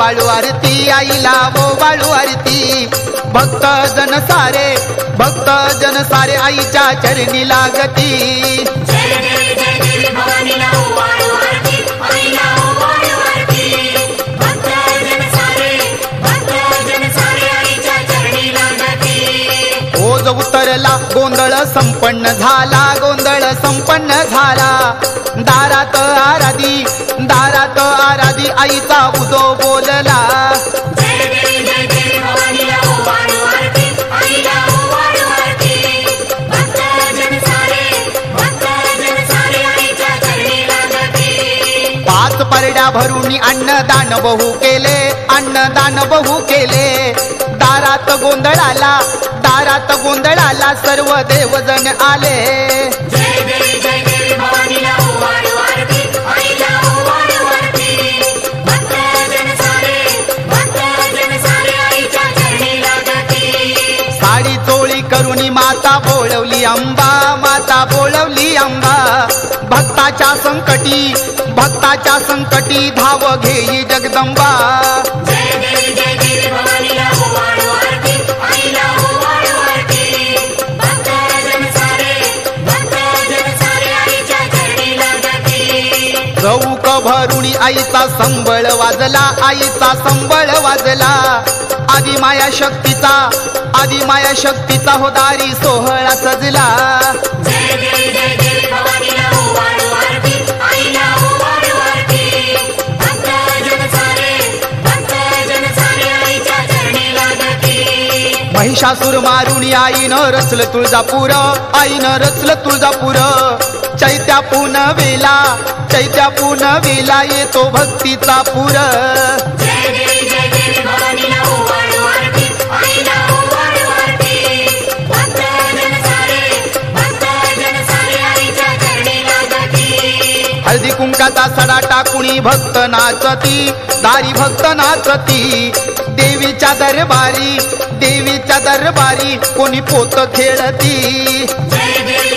वाळू आरती आईला वाळू आरती भक्त जन सारे आईच्या चरणी लागती ओज उतरला गोंधळ संपन्न झाला दारात आराधी आईचा उदो बोलला पाच परड्या भरून अन्नदान बहु केले दारात गोंधळाला सर्व देवजन आले साडी चोळी करुणी माता बोळवली अंबा भक्ताच्या संकटी धाव घेई जगदंबा चौक भरुणी आईचा संबळ वाजला आदिमाया शक्तीचा हो दारी सोहळा सजला महिषासुर मारुणी आईनं रचलं तुळजापूर चैत्या पुनवेला येतो भक्तीचा पूर हळदी कुंकाचा सडा टाकुणी भक्त नाचती देवीच्या दरबारी कोणी पोत खेळती